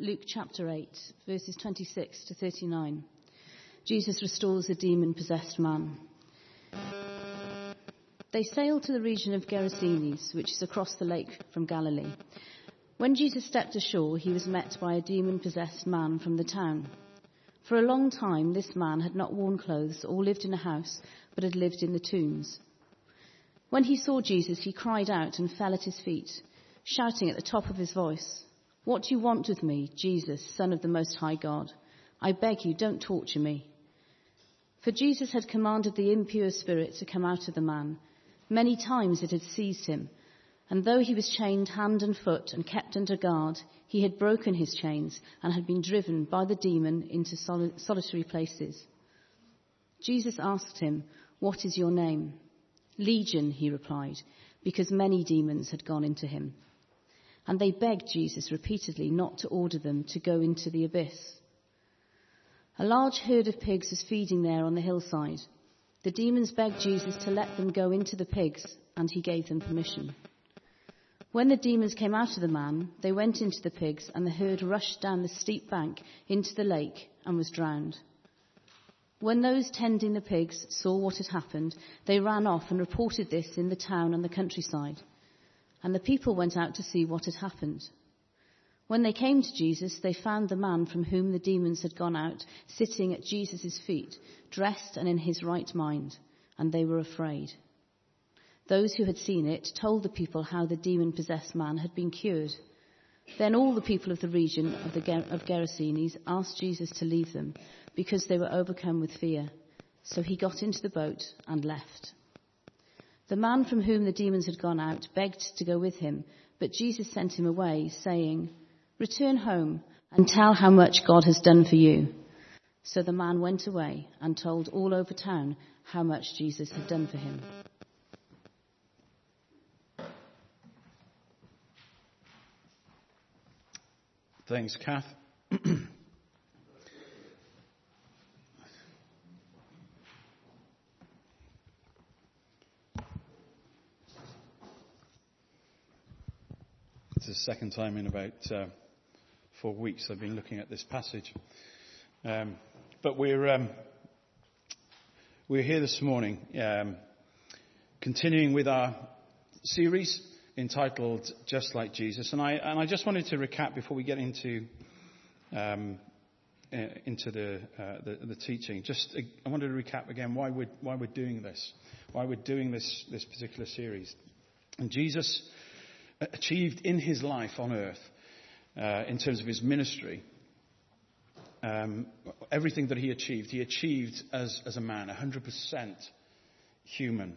Luke chapter 8, verses 26 to 39. Jesus restores a demon-possessed man. They sailed to the region of Gerasenes, which is across the lake from Galilee. When Jesus stepped ashore, he was met by a demon-possessed man from the town. For a long time, this man had not worn clothes or lived in a house, but had lived in the tombs. When he saw Jesus, he cried out and fell at his feet, shouting at the top of his voice, "What do you want with me, Jesus, Son of the Most High God? I beg you, don't torture me." For Jesus had commanded the impure spirit to come out of the man. Many times it had seized him, and though he was chained hand and foot and kept under guard, he had broken his chains and had been driven by the demon into solitary places. Jesus asked him, "What is your name?" "Legion," he replied, because many demons had gone into him. And they begged Jesus repeatedly not to order them to go into the abyss. A large herd of pigs was feeding there on the hillside. The demons begged Jesus to let them go into the pigs, and he gave them permission. When the demons came out of the man, they went into the pigs, and the herd rushed down the steep bank into the lake and was drowned. When those tending the pigs saw what had happened, they ran off and reported this in the town and the countryside. And the people went out to see what had happened. When they came to Jesus, they found the man from whom the demons had gone out sitting at Jesus' feet, dressed and in his right mind, and they were afraid. Those who had seen it told the people how the demon-possessed man had been cured. Then all the people of the region of Gerasenes asked Jesus to leave them, because they were overcome with fear. So he got into the boat and left. The man from whom the demons had gone out begged to go with him, but Jesus sent him away, saying, "Return home and tell how much God has done for you." So the man went away and told all over town how much Jesus had done for him. Thanks, Kath. It's the second time in about 4 weeks I've been looking at this passage. But we're here this morning, continuing with our series entitled "Just Like Jesus," and I just wanted to recap before we get into the teaching. I wanted to recap again why we're doing this, this particular series. And Jesus achieved in his life on earth, in terms of his ministry, everything that he achieved as a man, 100% human.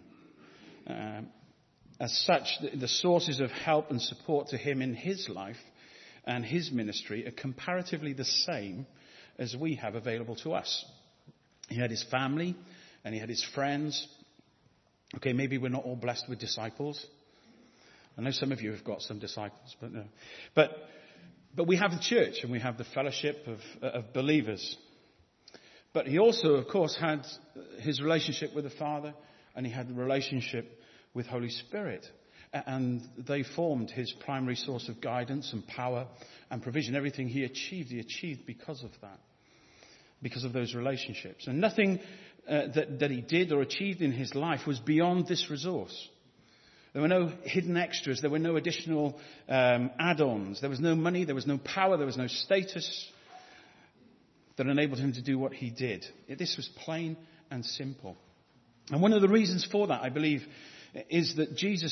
As such, the sources of help and support to him in his life and his ministry are comparatively the same as we have available to us. He had his family and he had his friends. Okay, maybe we're not all blessed with disciples. I know some of you have got some disciples, but no. But we have the church and we have the fellowship of believers. But he also, of course, had his relationship with the Father, and he had the relationship with Holy Spirit. And they formed his primary source of guidance and power and provision. Everything he achieved because of that, because of those relationships. And nothing that he did or achieved in his life was beyond this resource. There were no hidden extras. There were no additional add-ons. There was no money. There was no power. There was no status that enabled him to do what he did. This was plain and simple. And one of the reasons for that, I believe, is that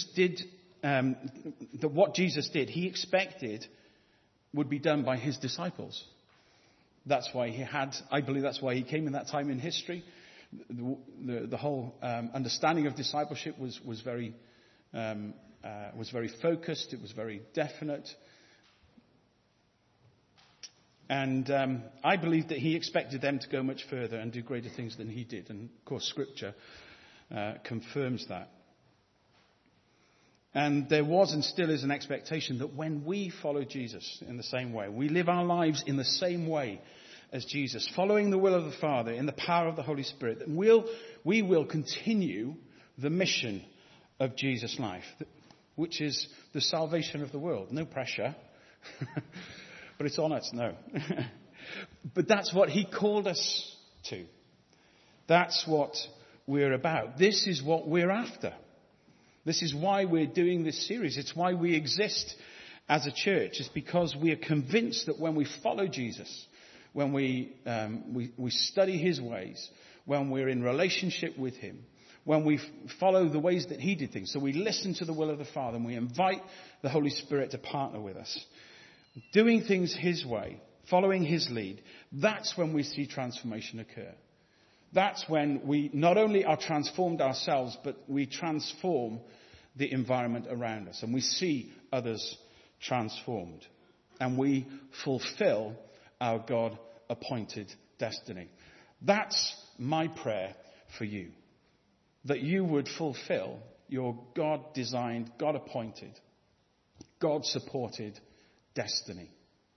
what Jesus did, he expected would be done by his disciples. That's why I believe that's why he came in that time in history. The whole understanding of discipleship was very focused. It was very definite. And I believe that he expected them to go much further and do greater things than he did. And of course, Scripture confirms that. And there was and still is an expectation that when we follow Jesus in the same way, we live our lives in the same way as Jesus, following the will of the Father in the power of the Holy Spirit, that we will continue the mission of Jesus' life, which is the salvation of the world. No pressure. but it's on us, no. But that's what he called us to. That's what we're about. This is what we're after. This is why we're doing this series. It's why we exist as a church. It's because we are convinced that when we follow Jesus, when we study his ways, when we're in relationship with him, when we follow the ways that he did things, so we listen to the will of the Father and we invite the Holy Spirit to partner with us, doing things his way, following his lead, that's when we see transformation occur. That's when we not only are transformed ourselves, but we transform the environment around us and we see others transformed. And we fulfill our God-appointed destiny. That's my prayer for you. That you would fulfill your God-designed, God-appointed, God-supported destiny.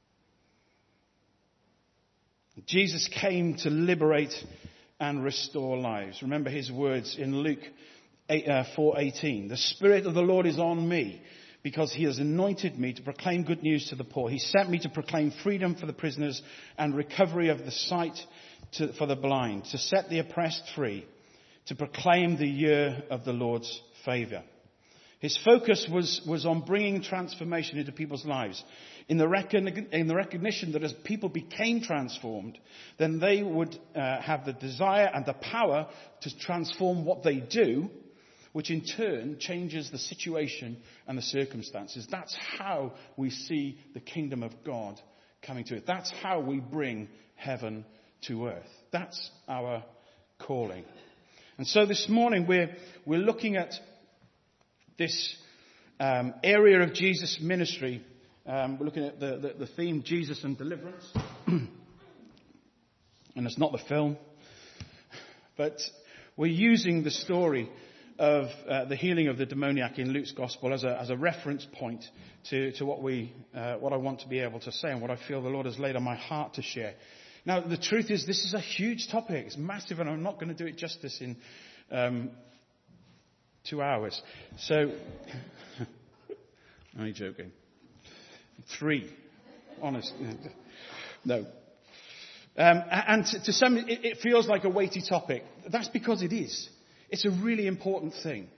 Jesus came to liberate and restore lives. Remember his words in Luke 4:18. The Spirit of the Lord is on me because he has anointed me to proclaim good news to the poor. He sent me to proclaim freedom for the prisoners and recovery of the sight for the blind, to set the oppressed free, to proclaim the year of the Lord's favour. His focus was on bringing transformation into people's lives, in the recognition that as people became transformed, then they would have the desire and the power to transform what they do, which in turn changes the situation and the circumstances. That's how we see the kingdom of God coming to it. That's how we bring heaven to earth. That's our calling. And so this morning we're looking at this area of Jesus' ministry. We're looking at the theme, Jesus and deliverance. And it's not the film. But we're using the story of the healing of the demoniac in Luke's gospel as a reference point to what I want to be able to say and what I feel the Lord has laid on my heart to share. Now, the truth is, this is a huge topic. It's massive, and I'm not going to do it justice in 2 hours. So, I'm only joking. 3, honest. No. And to some, it feels like a weighty topic. That's because it is. It's a really important thing.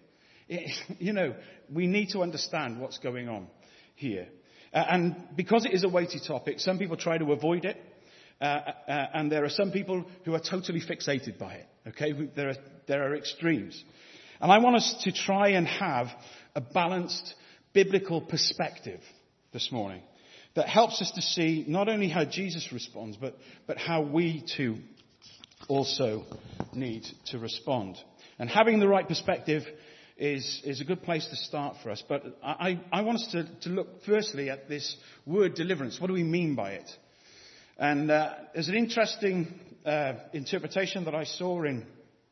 We need to understand what's going on here. And because it is a weighty topic, some people try to avoid it. And there are some people who are totally fixated by it. Okay, there are extremes. And I want us to try and have a balanced biblical perspective this morning that helps us to see not only how Jesus responds, but how we too also need to respond. And having the right perspective is a good place to start for us. But I want us to look firstly at this word deliverance. What do we mean by it? And there's an interesting interpretation that I saw in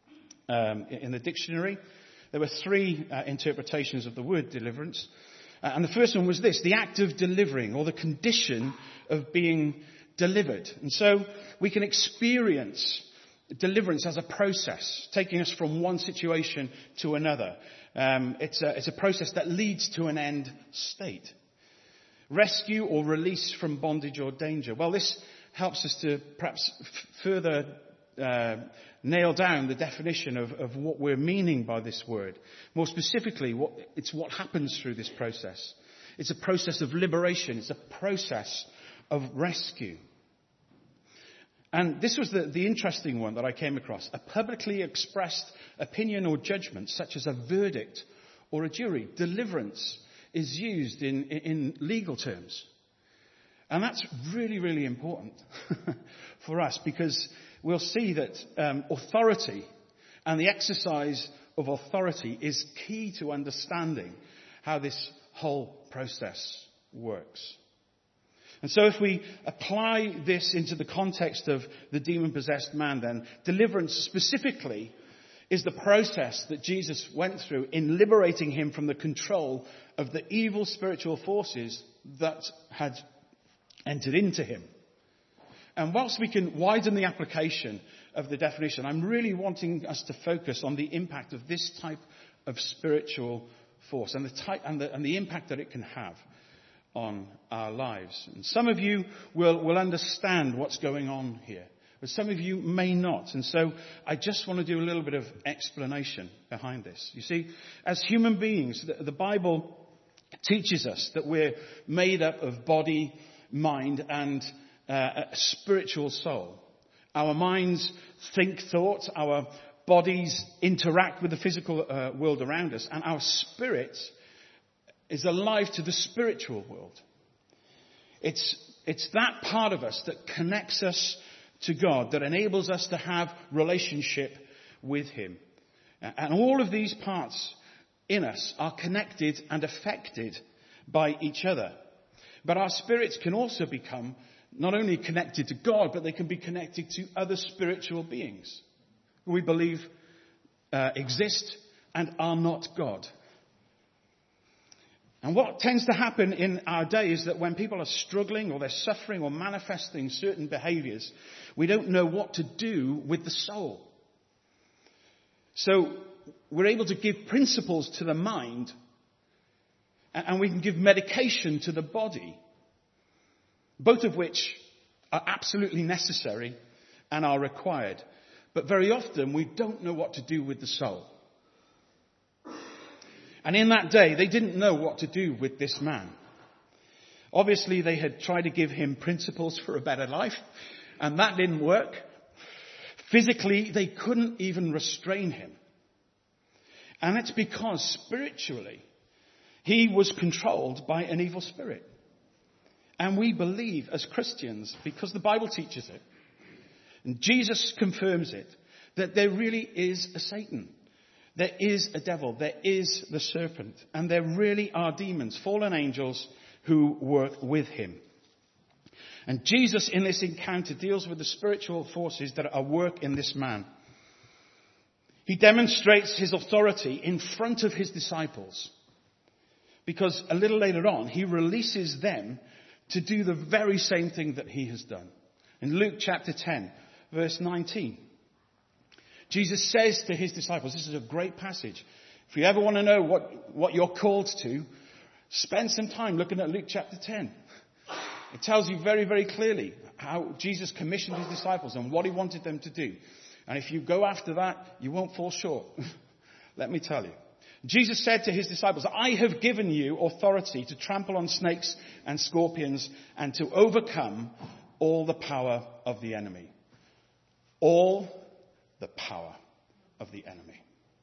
the dictionary. There were 3 interpretations of the word deliverance. And the first one was this: the act of delivering, or the condition of being delivered. And so we can experience deliverance as a process, taking us from one situation to another. It's a process that leads to an end state. Rescue or release from bondage or danger. Well, this helps us to perhaps further nail down the definition of what we're meaning by this word. More specifically, it's what happens through this process. It's a process of liberation. It's a process of rescue. And this was the interesting one that I came across. A publicly expressed opinion or judgment, such as a verdict or a jury. Deliverance is used in legal terms. And that's really, really important for us, because we'll see that authority and the exercise of authority is key to understanding how this whole process works. And so if we apply this into the context of the demon-possessed man, then deliverance specifically is the process that Jesus went through in liberating him from the control of the evil spiritual forces that had entered into him. And whilst we can widen the application of the definition, I'm really wanting us to focus on the impact of this type of spiritual force and the impact that it can have on our lives. And some of you will understand what's going on here, but some of you may not. And so I just want to do a little bit of explanation behind this. You see, as human beings, the Bible teaches us that we're made up of body, mind, and a spiritual soul. Our minds think thoughts, our bodies interact with the physical world around us, and our spirit is alive to the spiritual world. It's that part of us that connects us to God, that enables us to have relationship with Him. And all of these parts in us are connected and affected by each other. But our spirits can also become not only connected to God, but they can be connected to other spiritual beings who we believe exist and are not God. And what tends to happen in our day is that when people are struggling or they're suffering or manifesting certain behaviors, we don't know what to do with the soul. So we're able to give principles to the mind, and we can give medication to the body, both of which are absolutely necessary and are required. But very often we don't know what to do with the soul. And in that day, they didn't know what to do with this man. Obviously, they had tried to give him principles for a better life, and that didn't work. Physically, they couldn't even restrain him. And it's because spiritually, he was controlled by an evil spirit. And we believe as Christians, because the Bible teaches it, and Jesus confirms it, that there really is a Satan. There is a devil. There is the serpent. And there really are demons, fallen angels, who work with him. And Jesus, in this encounter, deals with the spiritual forces that are at work in this man. He demonstrates his authority in front of his disciples. Because a little later on, he releases them to do the very same thing that he has done. In Luke chapter 10, verse 19. Jesus says to his disciples, this is a great passage. If you ever want to know what you're called to, spend some time looking at Luke chapter 10. It tells you very, very clearly how Jesus commissioned his disciples and what he wanted them to do. And if you go after that, you won't fall short. Let me tell you. Jesus said to his disciples, I have given you authority to trample on snakes and scorpions and to overcome all the power of the enemy. All the power of the enemy.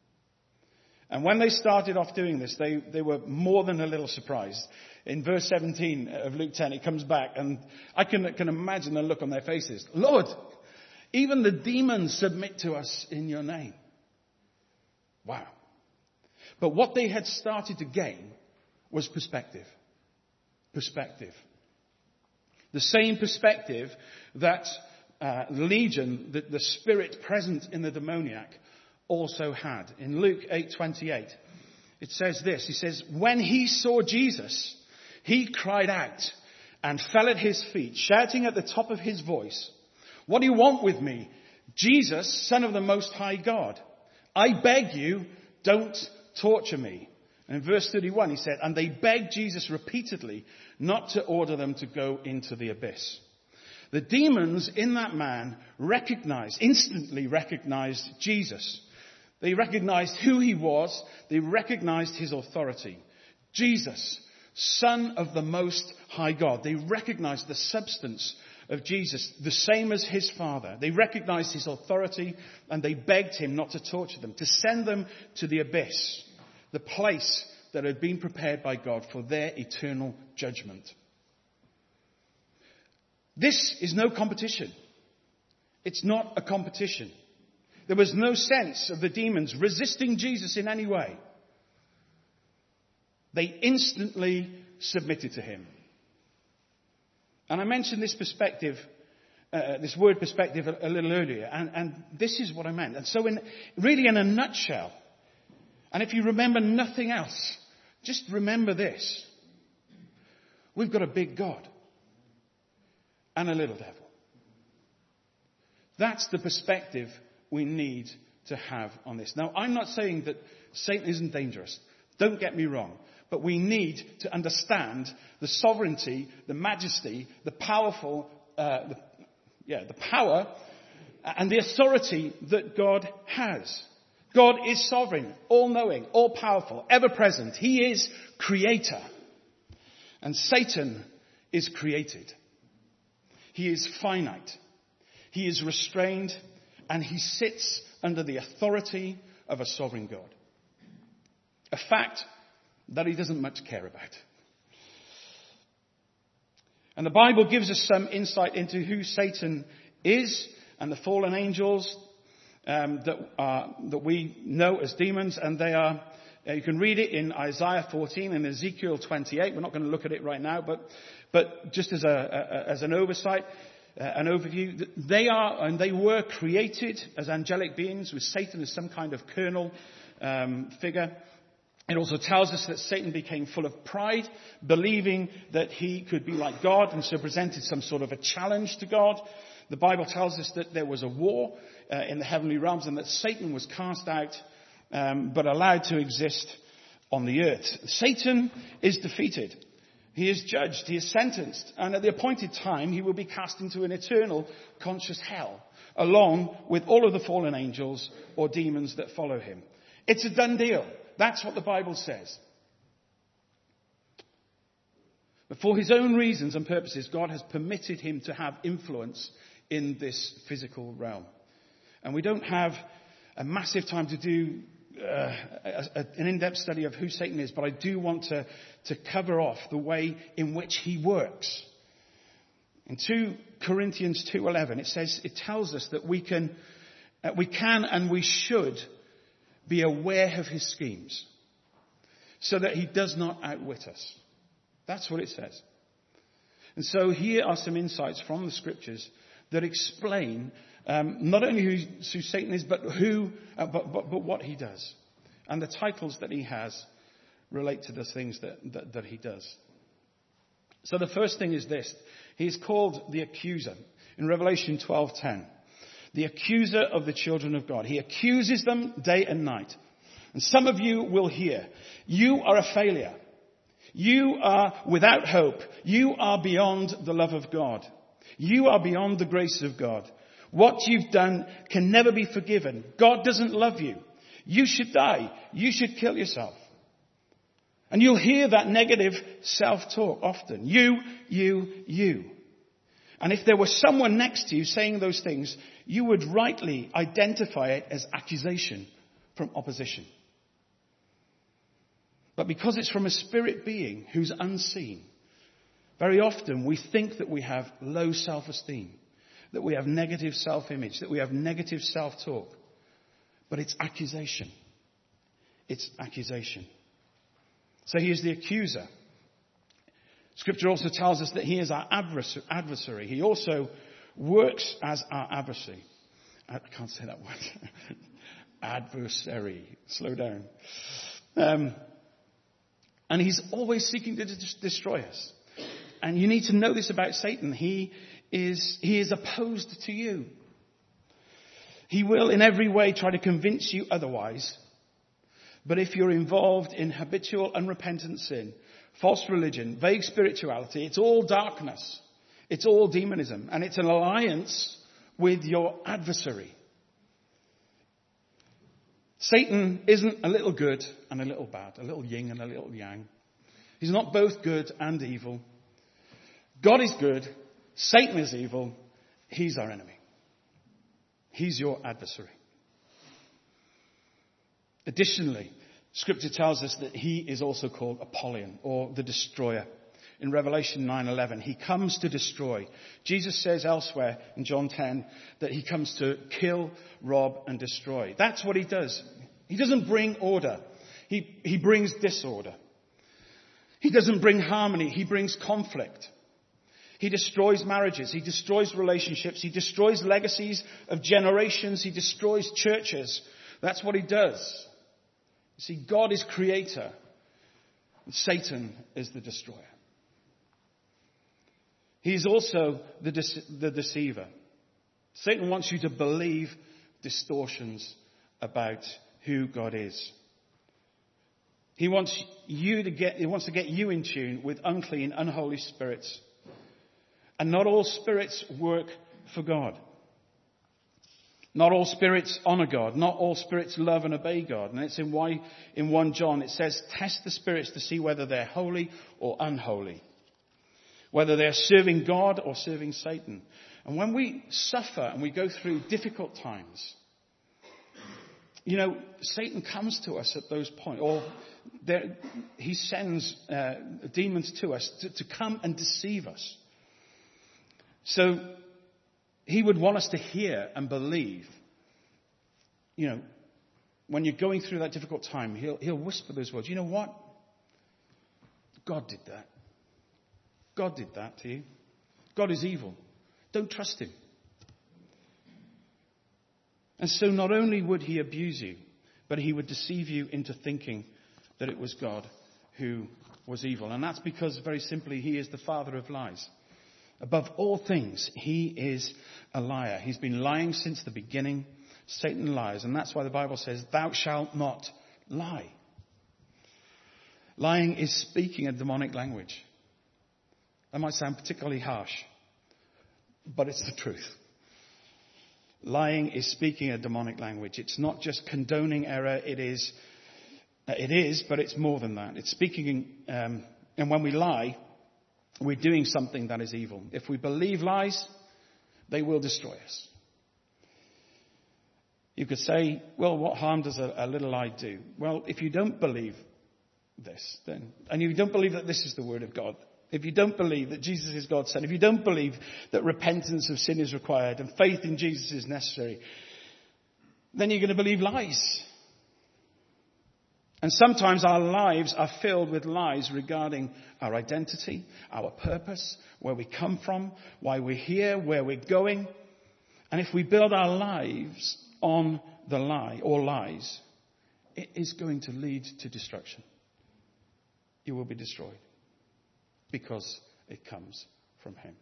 And when they started off doing this, they were more than a little surprised. In verse 17 of Luke 10, it comes back, and I can imagine the look on their faces. Lord, even the demons submit to us in your name. Wow. But what they had started to gain was perspective. Perspective. The same perspective that Legion, the spirit present in the demoniac, also had. In Luke 8:28, it says this. He says, when he saw Jesus, he cried out and fell at his feet, shouting at the top of his voice, what do you want with me, Jesus, Son of the Most High God? I beg you, don't torture me. And in verse 31, he said, and they begged Jesus repeatedly not to order them to go into the abyss. The demons in that man instantly recognized Jesus. They recognized who he was. They recognized his authority. Jesus, Son of the Most High God. They recognized the substance of Jesus, the same as his Father. They recognized his authority, and they begged him not to torture them, to send them to the abyss, the place that had been prepared by God for their eternal judgment. This is no competition. It's not a competition. There was no sense of the demons resisting Jesus in any way. They instantly submitted to him. And I mentioned this perspective, this word perspective a little earlier, and this is what I meant. And so really in a nutshell, and if you remember nothing else, just remember this. We've got a big God. And a little devil. That's the perspective we need to have on this. Now, I'm not saying that Satan isn't dangerous. Don't get me wrong. but we need to understand the sovereignty, the majesty, the power and the authority that God has. God is sovereign, all-knowing, all-powerful, ever-present. He is creator. And Satan is created. He is finite. He is restrained, and he sits under the authority of a sovereign God. A fact that he doesn't much care about. And the Bible gives us some insight into who Satan is and the fallen angels that we know as demons, and they are. You can read it in Isaiah 14 and Ezekiel 28. We're not going to look at it right now, but just as an oversight, an overview, they are and they were created as angelic beings, with Satan as some kind of kernel figure. It also tells us that Satan became full of pride, believing that he could be like God, and so presented some sort of a challenge to God. The Bible tells us that there was a war in the heavenly realms, and that Satan was cast out, but allowed to exist on the earth. Satan is defeated. He is judged. He is sentenced. And at the appointed time, he will be cast into an eternal conscious hell, along with all of the fallen angels or demons that follow him. It's a done deal. That's what the Bible says. But for his own reasons and purposes, God has permitted him to have influence in this physical realm. And we don't have a massive time to do an in-depth study of who Satan is, but I do want to cover off the way in which he works. In 2 Corinthians 2:11, it tells us that we can and we should be aware of his schemes, so that he does not outwit us. That's what it says. And so here are some insights from the scriptures that explain not only who Satan is, but what he does. And the titles that he has relate to the things that he does. So the first thing is this. He is called the accuser. In Revelation 12:10. The accuser of the children of God. He accuses them day and night. And some of you will hear, you are a failure. You are without hope. You are beyond the love of God. You are beyond the grace of God. What you've done can never be forgiven. God doesn't love you. You should die. You should kill yourself. And you'll hear that negative self-talk often. You. And if there was someone next to you saying those things, you would rightly identify it as accusation from opposition. But because it's from a spirit being who's unseen, very often we think that we have low self-esteem, that we have negative self-image, that we have negative self-talk. But it's accusation. It's accusation. So he is the accuser. Scripture also tells us that he is our adversary. He also works as our adversary. I can't say that word. Adversary. Slow down. And he's always seeking to destroy us. And you need to know this about Satan. He is opposed to you. He will in every way try to convince you otherwise. But if you're involved in habitual unrepentant sin, false religion, vague spirituality, it's all darkness. It's all demonism. And it's an alliance with your adversary. Satan isn't a little good and a little bad, a little yin and a little yang. He's not both good and evil. God is good. Satan is evil. He's our enemy. He's your adversary. Additionally, Scripture tells us that he is also called Apollyon, or the destroyer. In Revelation 9:11, he comes to destroy. Jesus says elsewhere in John 10 that he comes to kill, rob, and destroy. That's what he does. He doesn't bring order. He brings disorder. He doesn't bring harmony. He brings conflict. He destroys marriages. He destroys relationships. He destroys legacies of generations. He destroys churches. That's what he does. You see, God is creator. And Satan is the destroyer. He's also the deceiver. Satan wants you to believe distortions about who God is. He wants to get you in tune with unclean, unholy spirits. And not all spirits work for God. Not all spirits honor God. Not all spirits love and obey God. And it's in 1 John it says, test the spirits to see whether they're holy or unholy. Whether they're serving God or serving Satan. And when we suffer and we go through difficult times, Satan comes to us at those points. Or he sends demons to us to come and deceive us. So he would want us to hear and believe. When you're going through that difficult time, he'll whisper those words. You know what? God did that. God did that to you. God is evil. Don't trust him. And so not only would he abuse you, but he would deceive you into thinking that it was God who was evil. And that's because, very simply, he is the father of lies. Above all things, he is a liar. He's been lying since the beginning. Satan lies. And that's why the Bible says, thou shalt not lie. Lying is speaking a demonic language. That might sound particularly harsh, but it's the truth. Lying is speaking a demonic language. It's not just condoning error. It is, but it's more than that. It's speaking, and when we lie, we're doing something that is evil. If we believe lies, they will destroy us. You could say, well, what harm does a little lie do? Well, if you don't believe this, then, and you don't believe that this is the word of God, if you don't believe that Jesus is God's Son, if you don't believe that repentance of sin is required and faith in Jesus is necessary, then you're going to believe lies. And sometimes our lives are filled with lies regarding our identity, our purpose, where we come from, why we're here, where we're going. And if we build our lives on the lie or lies, it is going to lead to destruction. You will be destroyed because it comes from him.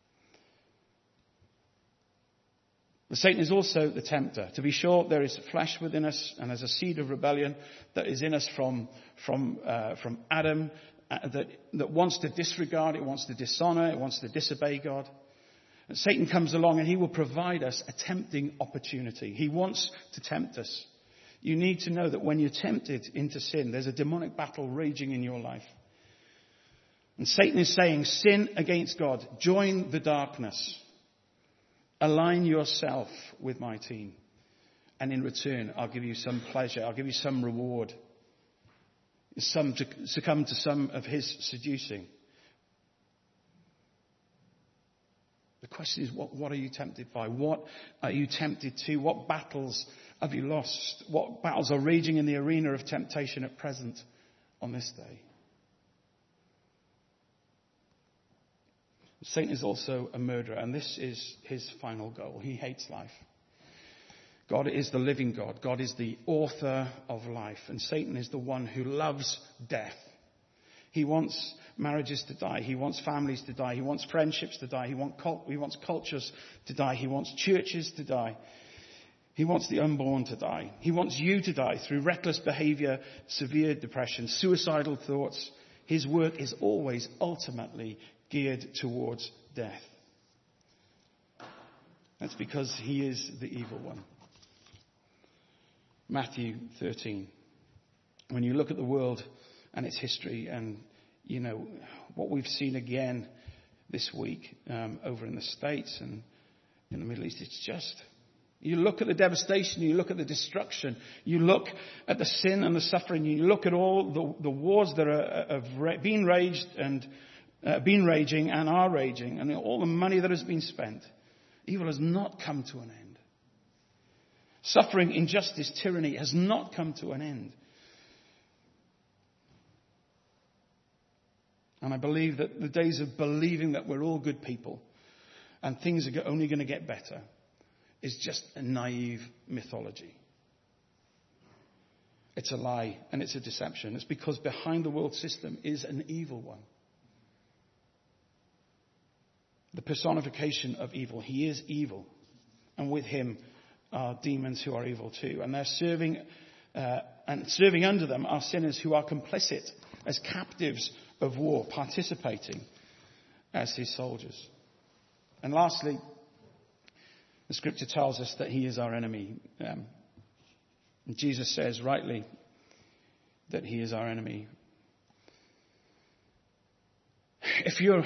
But Satan is also the tempter. To be sure, there is flesh within us, and there's a seed of rebellion that is in us from Adam that wants to disregard, it wants to dishonor, it wants to disobey God. And Satan comes along and he will provide us a tempting opportunity. He wants to tempt us. You need to know that when you're tempted into sin, there's a demonic battle raging in your life. And Satan is saying, sin against God, join the darkness. Align yourself with my team. And in return, I'll give you some pleasure. I'll give you some reward. To succumb to some of his seducing. The question is, what are you tempted by? What are you tempted to? What battles have you lost? What battles are raging in the arena of temptation at present on this day? Satan is also a murderer, and this is his final goal. He hates life. God is the living God. God is the author of life, and Satan is the one who loves death. He wants marriages to die. He wants families to die. He wants friendships to die. He wants cultures to die. He wants churches to die. He wants the unborn to die. He wants you to die through reckless behavior, severe depression, suicidal thoughts. His work is always ultimately geared towards death. That's because he is the evil one. Matthew 13. When you look at the world and its history and, what we've seen again this week over in the States and in the Middle East, it's just, you look at the devastation, you look at the destruction, you look at the sin and the suffering, you look at all the wars that have been raged and been raging and are raging, and all the money that has been spent. Evil has not come to an end. Suffering, injustice, tyranny has not come to an end. And I believe that the days of believing that we're all good people and things are only going to get better is just a naive mythology. It's a lie and it's a deception. It's because behind the world system is an evil one. The personification of evil. He is evil. And with him are demons who are evil too. And they're serving and serving under them are sinners who are complicit as captives of war, participating as his soldiers. And lastly, the scripture tells us that he is our enemy. And Jesus says rightly that he is our enemy. If you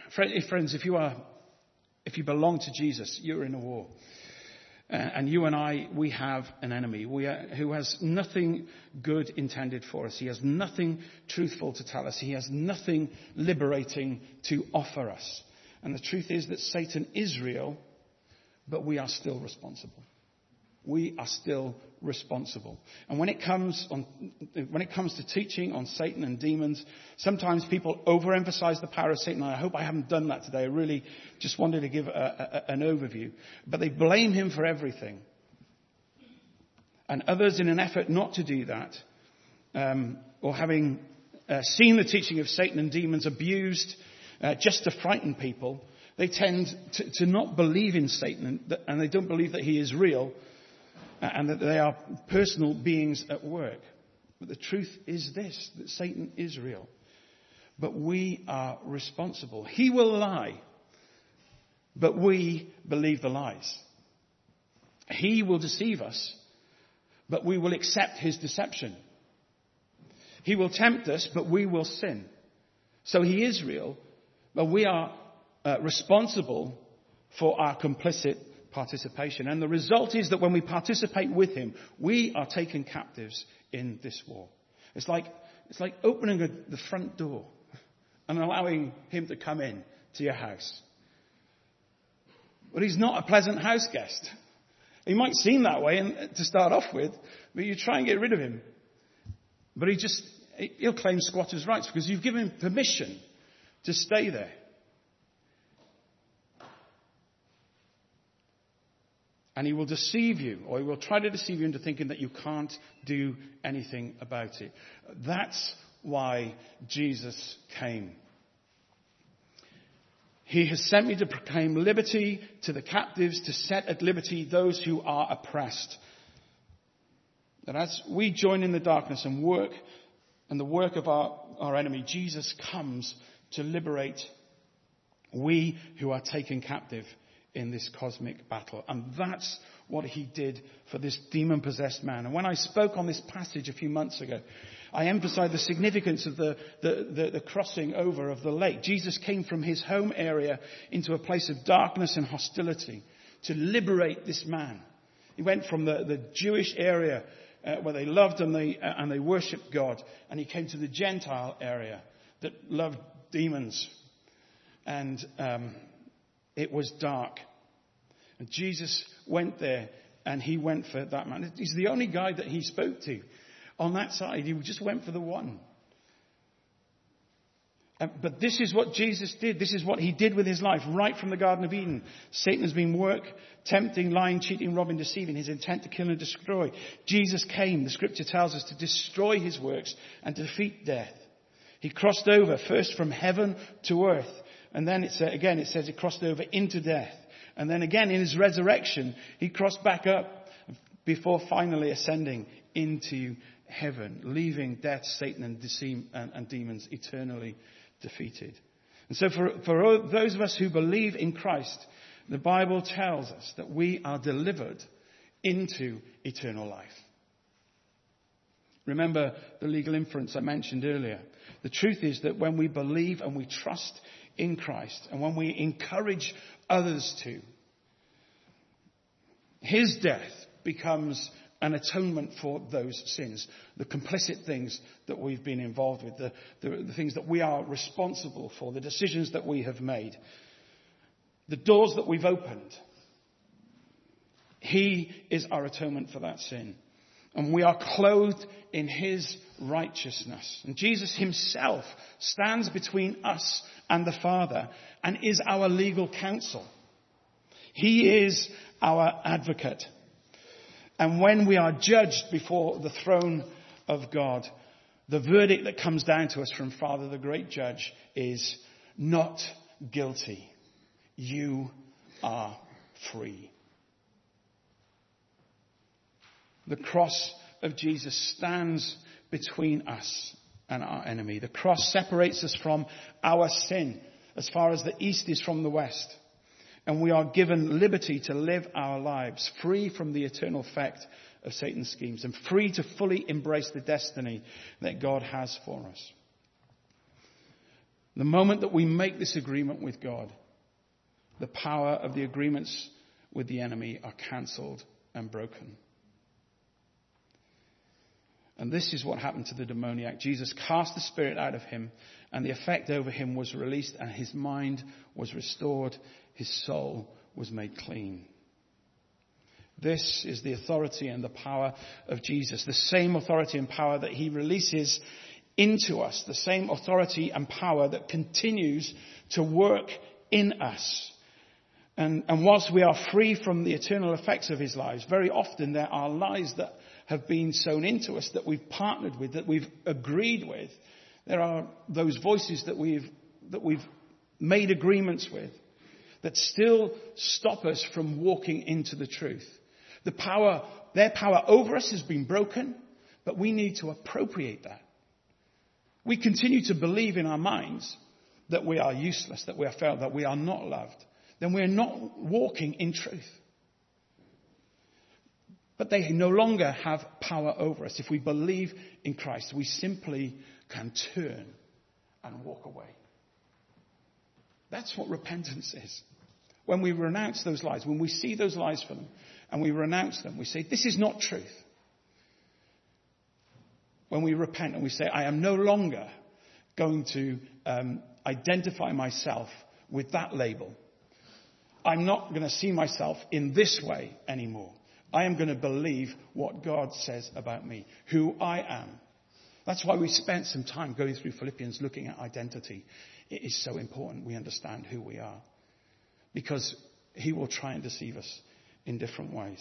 belong to Jesus, you're in a war. And you and I, we have an enemy who has nothing good intended for us. He has nothing truthful to tell us. He has nothing liberating to offer us. And the truth is that Satan is real, but we are still responsible. We are still responsible. And when it comes to teaching on Satan and demons, sometimes people overemphasize the power of Satan. I hope I haven't done that today. I really just wanted to give an overview. But they blame him for everything. And others, in an effort not to do that, or having seen the teaching of Satan and demons abused just to frighten people, they tend to not believe in Satan, and they don't believe that he is real, and that they are personal beings at work. But the truth is this, that Satan is real. But we are responsible. He will lie, but we believe the lies. He will deceive us, but we will accept his deception. He will tempt us, but we will sin. So he is real, but we are responsible for our complicit participation. And the result is that when we participate with him, we are taken captives in this war. It's like opening the front door and allowing him to come in to your house. But he's not a pleasant house guest. He might seem that way to start off with, but you try and get rid of him. But he'll claim squatters' rights because you've given him permission to stay there. And he will deceive you, or he will try to deceive you into thinking that you can't do anything about it. That's why Jesus came. He has sent me to proclaim liberty to the captives, to set at liberty those who are oppressed. That as we join in the darkness and the work of our enemy, Jesus comes to liberate we who are taken captive in this cosmic battle. And that's what he did for this demon-possessed man. And when I spoke on this passage a few months ago, I emphasized the significance of the crossing over of the lake. Jesus came from his home area into a place of darkness and hostility to liberate this man. He went from the Jewish area where they loved and they worshipped God, and he came to the Gentile area that loved demons. And it was dark. And Jesus went there, and he went for that man. He's the only guy that he spoke to on that side. He just went for the one. But this is what Jesus did. This is what he did with his life right from the Garden of Eden. Satan has been tempting, lying, cheating, robbing, deceiving, his intent to kill and destroy. Jesus came, the scripture tells us, to destroy his works and to defeat death. He crossed over first from heaven to earth. And then it says he crossed over into death. And then again in his resurrection, he crossed back up before finally ascending into heaven, leaving death, Satan and demons eternally defeated. And so for those of us who believe in Christ, the Bible tells us that we are delivered into eternal life. Remember the legal inference I mentioned earlier. The truth is that when we believe and we trust in Christ, and when we encourage others to, his death becomes an atonement for those sins, the complicit things that we've been involved with, the things that we are responsible for, the decisions that we have made, the doors that we've opened. He is our atonement for that sin. And we are clothed in his righteousness. And Jesus himself stands between us and the Father and is our legal counsel. He is our advocate. And when we are judged before the throne of God, the verdict that comes down to us from Father, the great judge, is not guilty. You are free. The cross of Jesus stands between us and our enemy. The cross separates us from our sin as far as the east is from the west. And we are given liberty to live our lives free from the eternal effect of Satan's schemes and free to fully embrace the destiny that God has for us. The moment that we make this agreement with God, the power of the agreements with the enemy are cancelled and broken. And this is what happened to the demoniac. Jesus cast the spirit out of him, and the effect over him was released, and his mind was restored. His soul was made clean. This is the authority and the power of Jesus. The same authority and power that he releases into us. The same authority and power that continues to work in us. And whilst we are free from the eternal effects of his lies, very often there are lies that have been sown into us that we've partnered with, that we've agreed with. There are those voices that we've made agreements with that still stop us from walking into the truth. Their power over us has been broken, but we need to appropriate that. We continue to believe in our minds that we are useless, that we are failed, that we are not loved. Then we're not walking in truth. But they no longer have power over us. If we believe in Christ, we simply can turn and walk away. That's what repentance is. When we renounce those lies, when we see those lies for them and we renounce them, we say, this is not truth. When we repent and we say, I am no longer going to identify myself with that label. I'm not going to see myself in this way anymore. I am going to believe what God says about me, who I am. That's why we spent some time going through Philippians looking at identity. It is so important we understand who we are, because he will try and deceive us in different ways.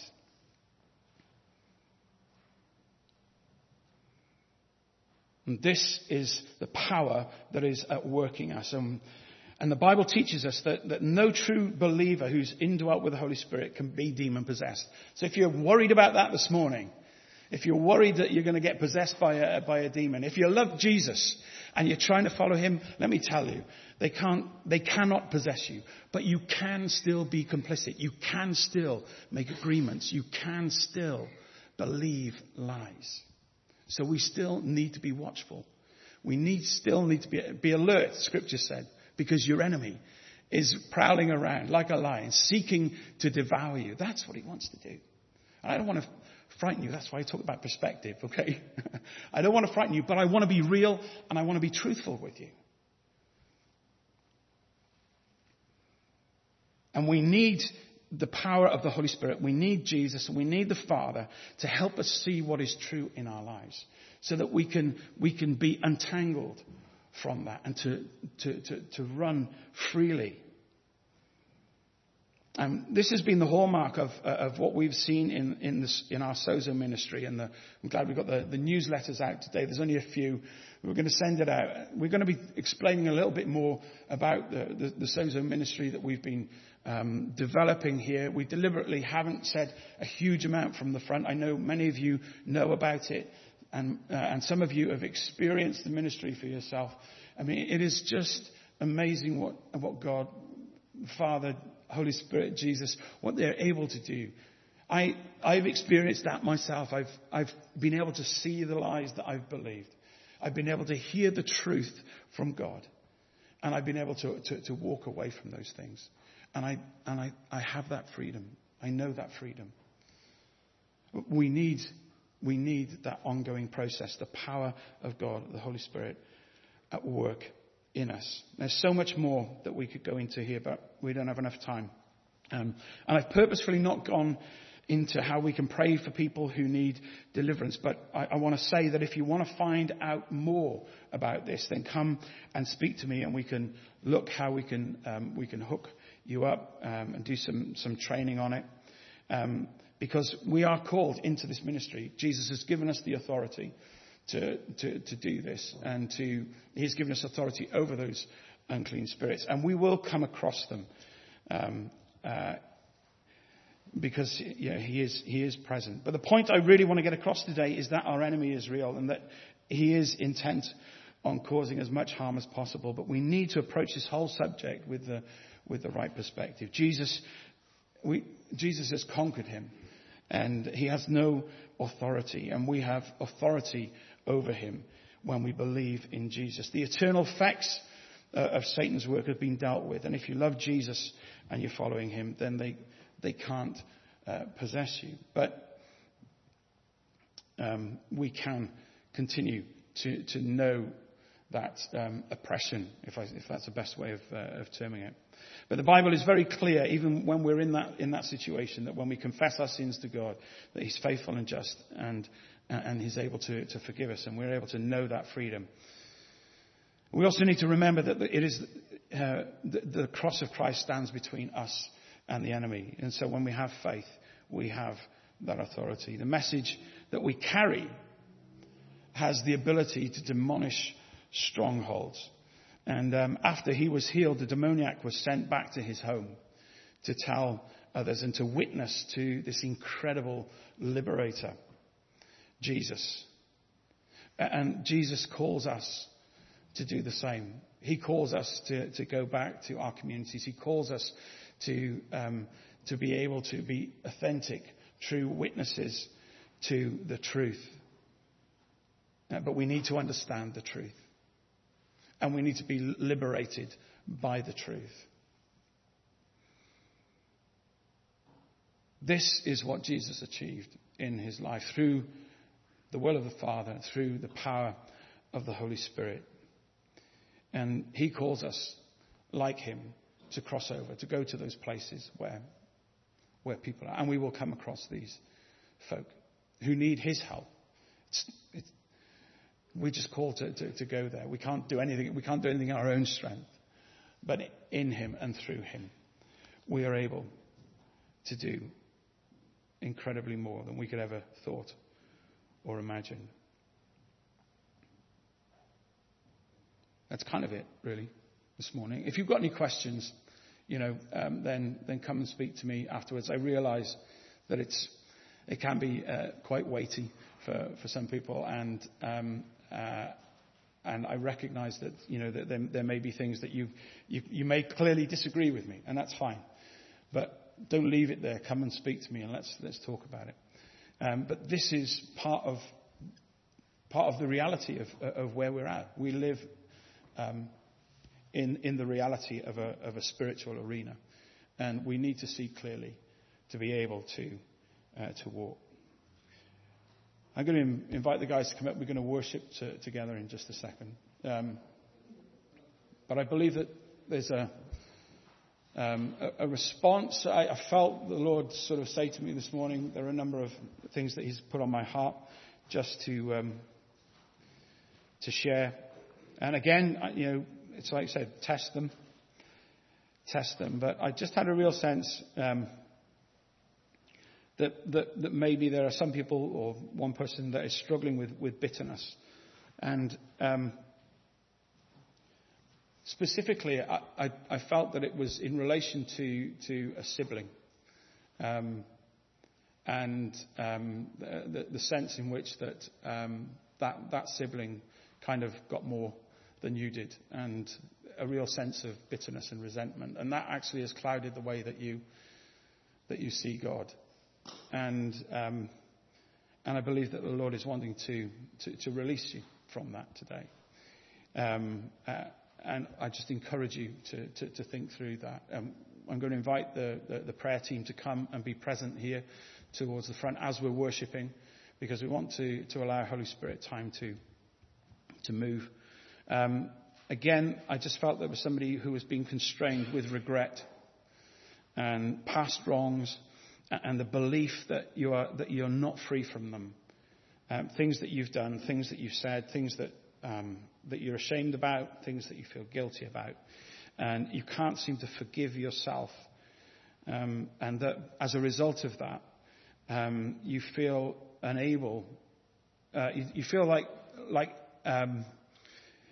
And this is the power that is at work in us. And the Bible teaches us that no true believer who's indwelt with the Holy Spirit can be demon possessed. So if you're worried about that this morning, if you're worried that you're going to get possessed by a demon, if you love Jesus and you're trying to follow him, let me tell you, they cannot possess you. But you can still be complicit. You can still make agreements. You can still believe lies. So we still need to be watchful. We still need to be alert, Scripture said. Because your enemy is prowling around like a lion, seeking to devour you. That's what he wants to do. And I don't want to frighten you. That's why I talk about perspective, okay? I don't want to frighten you, but I want to be real and I want to be truthful with you. And we need the power of the Holy Spirit. We need Jesus and we need the Father to help us see what is true in our lives so that we can be untangled from that and to run freely. And this has been the hallmark of what we've seen in our Sozo ministry. And I'm glad we've got the newsletters out today. There's only a few. We're going to send it out. We're going to be explaining a little bit more about the Sozo ministry that we've been developing here. We deliberately haven't said a huge amount from the front. I know many of you know about it. And some of you have experienced the ministry for yourself. I mean, it is just amazing what God, Father, Holy Spirit, Jesus, what they're able to do. I've experienced that myself. I've been able to see the lies that I've believed. I've been able to hear the truth from God. And I've been able to walk away from those things. And I have that freedom. I know that freedom. We need that ongoing process, the power of God, the Holy Spirit at work in us. There's so much more that we could go into here, but we don't have enough time. And I've purposefully not gone into how we can pray for people who need deliverance. But I want to say that if you want to find out more about this, then come and speak to me and we can look how we can hook you up and do some training on it. Because we are called into this ministry. Jesus has given us the authority to do this. And he's given us authority over those unclean spirits. And we will come across them. because he is present. But the point I really want to get across today is that our enemy is real and that he is intent on causing as much harm as possible. But we need to approach this whole subject with the right perspective. Jesus has conquered him, and he has no authority, and we have authority over him when we believe in Jesus. The eternal effects of Satan's work have been dealt with, and if you love Jesus and you're following him, then they can't possess you. But we can continue to know that oppression, if that's the best way of terming it. But the Bible is very clear, even when we're in that situation, that when we confess our sins to God, that he's faithful and just, and he's able to forgive us, and we're able to know that freedom. We also need to remember that it is the cross of Christ stands between us and the enemy. And so when we have faith, we have that authority. The message that we carry has the ability to demolish strongholds. And after he was healed, the demoniac was sent back to his home to tell others and to witness to this incredible liberator, Jesus. And Jesus calls us to do the same. He calls us to go back to our communities. He calls us to be able to be authentic, true witnesses to the truth. But we need to understand the truth. And we need to be liberated by the truth. This is what Jesus achieved in his life through the will of the Father, through the power of the Holy Spirit. And he calls us, like him, to cross over, to go to those places where people are. And we will come across these folk who need his help. We're just called to go there. We can't do anything. We can't do anything in our own strength. But in him and through him, we are able to do incredibly more than we could ever thought or imagine. That's kind of it, really, this morning. If you've got any questions, then come and speak to me afterwards. I realise that it can be quite weighty for some people, and I recognise that that there may be things that you may clearly disagree with me, and that's fine. But don't leave it there. Come and speak to me, and let's talk about it. But this is part of the reality of where we're at. We live in the reality of a spiritual arena, and we need to see clearly to be able to walk. I'm going to invite the guys to come up. We're going to worship together in just a second. But I believe that there's a response. I felt the Lord sort of say to me this morning, there are a number of things that he's put on my heart just to share. And again, it's like I said, test them. But I just had a real sense that maybe there are some people or one person that is struggling with bitterness. And specifically, I felt that it was in relation to a sibling. And the sense in which that sibling kind of got more than you did, and a real sense of bitterness and resentment, and that actually has clouded the way that you see God, and I believe that the Lord is wanting to release you from that today, and I just encourage you to think through that. I'm going to invite the prayer team to come and be present here towards the front as we're worshipping, because we want to allow Holy Spirit time to move. Again, I just felt there was somebody who was being constrained with regret and past wrongs and the belief that you're not free from them. Things that you've done, things that you've said, things that you're ashamed about, things that you feel guilty about. And you can't seem to forgive yourself. And that as a result of that, you feel unable, you feel like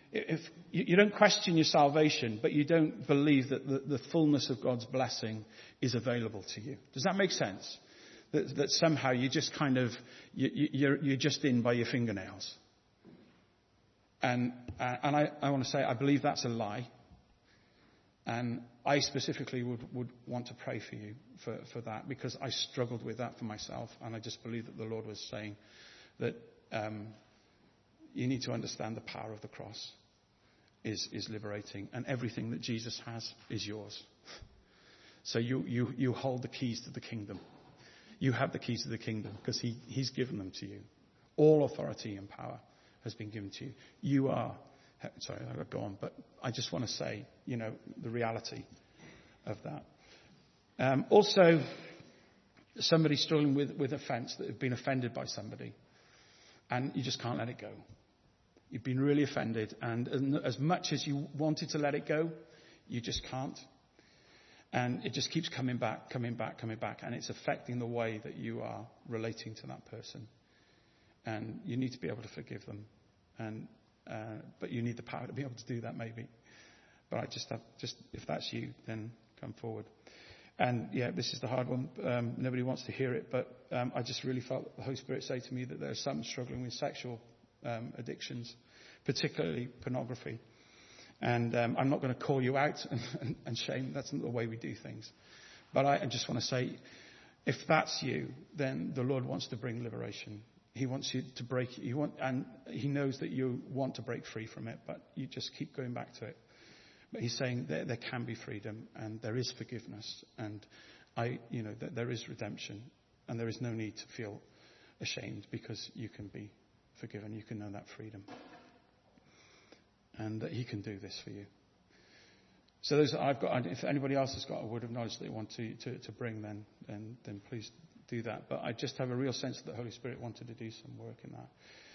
if you don't question your salvation, but you don't believe that the fullness of God's blessing is available to you. Does that make sense? That somehow you just kind of, you're just in by your fingernails. And I want to say, I believe that's a lie. And I specifically would want to pray for you for that, because I struggled with that for myself. And I just believe that the Lord was saying that you need to understand the power of the cross is liberating. And everything that Jesus has is yours. So you hold the keys to the kingdom. You have the keys to the kingdom because he's given them to you. All authority and power has been given to you. You are, sorry, I'll go on, but I just want to say, the reality of that. Also, somebody struggling with offence, that have been offended by somebody, and you just can't let it go. You've been really offended, and as much as you wanted to let it go, you just can't. And it just keeps coming back, and it's affecting the way that you are relating to that person. And you need to be able to forgive them, but you need the power to be able to do that, maybe. But I just if that's you, then come forward. And yeah, this is the hard one. Nobody wants to hear it, but I just really felt the Holy Spirit say to me that there are some struggling with sexual addictions, particularly pornography. And I'm not going to call you out and shame. That's not the way we do things. But I just want to say, if that's you, then the Lord wants to bring liberation. He wants you to break. And He knows that you want to break free from it, but you just keep going back to it. But He's saying there can be freedom, and there is forgiveness, and that there is redemption, and there is no need to feel ashamed, because you can be forgiven. You can know that freedom. And that He can do this for you. So those that I've got. If anybody else has got a word of knowledge that they want to bring, then please do that. But I just have a real sense that the Holy Spirit wanted to do some work in that.